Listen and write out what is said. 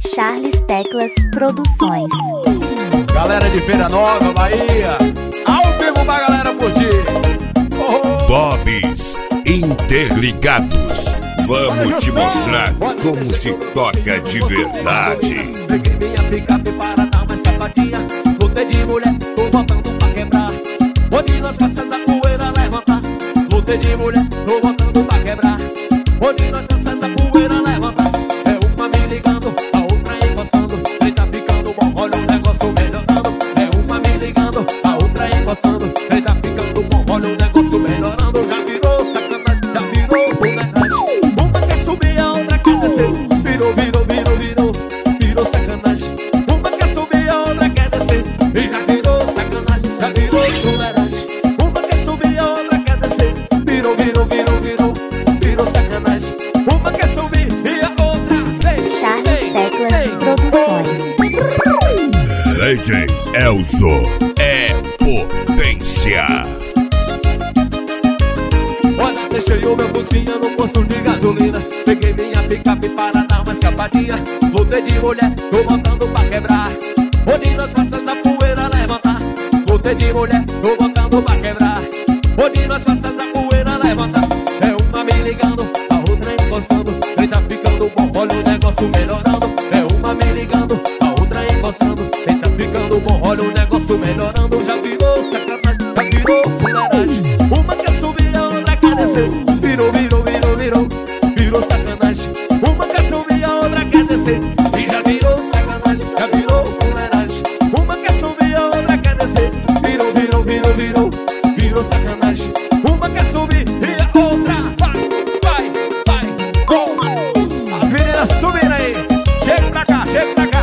Charles Teclas Produções. Galera de Feira Nova, Bahia, ao vivo pra galera curtir. Bob's Interligados. Vamos te mostrar como se toca de verdade. Peguei minha picape para dar uma escapadinha. Lutei de mulher, tô voltando pra quebrar. Onde nós passamos a poeira levantar. Lutei de mulher, tô voltando pra quebrar. Onde nós passamos a poeira levantar. É uma me ligando, a outra encostando. Quem tá ficando bom, olha o negócio melhorando. É uma me ligando, a outra encostando. Quem tá ficando bom, olha o negócio melhorando. Já virou sacanagem, já virou boleiragem. Uma quer subir, a outra quer descer. Virou sacanagem. Uma quer subir, a outra quer descer. E já virou sacanagem, já virou boleiragem. Uma quer subir, a outra quer descer. Virou sacanagem. Uma quer subir e a outra vem. Charles Teclas Produções. DJ Elzo é potência. Olha, deixei o meu fusquinha no posto de gasolina. Peguei minha picape para dar uma escapadinha. Lutei de mulher, tô voltando pra quebrar. Onde nós passamos a poeira levantar. Lutei de mulher, tô voltando pra quebrar. Onde nós passamos a poeira levantar. É uma me ligando, a outra encostando. Quem tá ficando bom, olha o negócio melhorando. É uma me ligando, a outra encostando. Quem tá ficando bom, olha o negócio melhorando. Já virou sacanagem, já virou fuleiragem. Uma quer subir, a outra quer descer. Virou sacanagem. Uma quer subir, a outra quer descer. E já virou sacanagem, já virou fuleiragem. Uma quer subir, a outra quer descer. Virou sacanagem. Uma quer subir e a outra vai, bom. As meninas subindo aí. Chega pra cá,